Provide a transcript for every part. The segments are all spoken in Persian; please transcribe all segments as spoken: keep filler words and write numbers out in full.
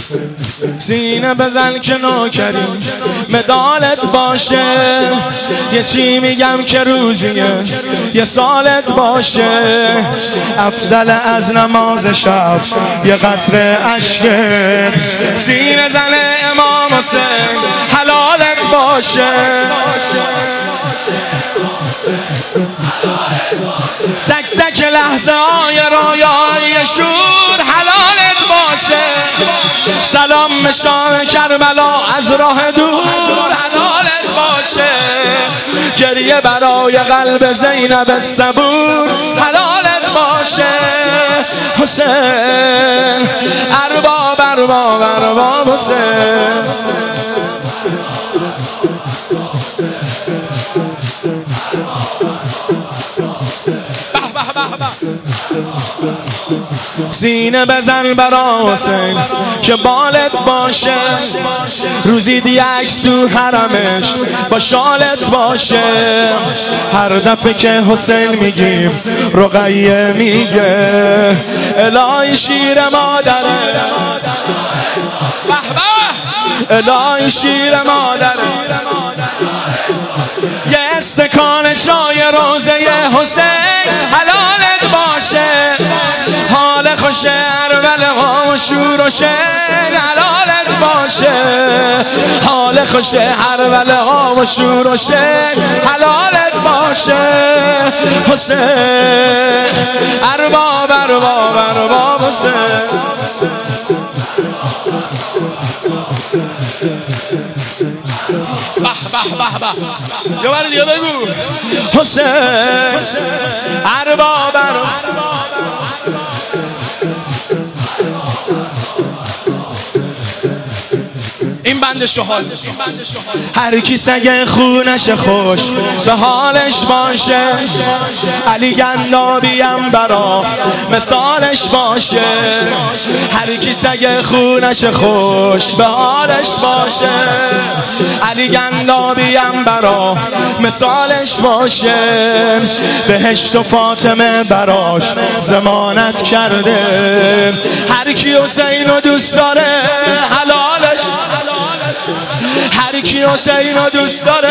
سینه بزن که نوکری مدالت باشه، یه چی میگم که روزیه یه سالت باشه، افضل از نماز شب یه قطره عشقت، سینه زن امام حسین حلالت باشه، تک تک لحظه های رویای شور حلالت باشه، سلام مشام کربلا از راه دور حلالت باشه، گریه برای قلب زینب صبور حلالت باشه، حسین ارباب ارباب ارباب حسین. سینه بزن برا حسین که بالت باشه، روزی دی عکس تو حرمش با شالت باشه، هر دفعه که حسین میگیم رقیه میگه الهی شیر مادره، الهی شیر مادره، یه استکان چای روزه حسین حلالت باشه، حال خوشه ارول ها و شور و شن حلالت باشه، حال خوشه ارول ها و شور و شن حلالت باشه، حسین ارباب ارباب ارباب حسین. به به به به یه بار دیگه بگو حسین ارباب ارباب. این بند شهال هر کی سگ خونش خوش به حالش باشه، علی گندابیم برا مثالش باشه، هر کی سگ خونش خوش به حالش باشه، علی گندابیم برا مثالش باشه، بهشت و فاطمه براش ضمانت کرده، هر کی حسین رو دوست داره حلالش، هر کی حسین رو دوست داره،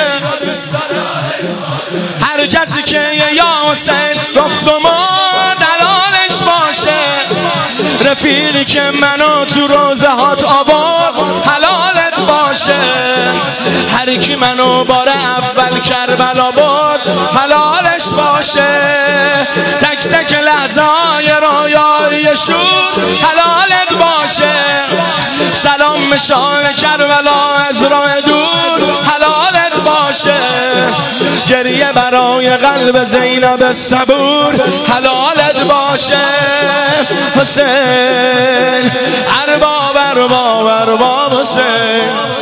هر کسی که یا حسین گفت و ما دلالش باشه، رفیقی که منو تو روزه هات آورد حلالت باشه، هر کی منو بار اول کربلا برد حلالش باشه، تک تک لحظه های رویای شور حلالت باشه، سلام مشام کربلا از راه دور حلالت باشه، گریه برای قلب زینب صبور حلالت باشه، حسین ارباب ارباب ارباب حسین.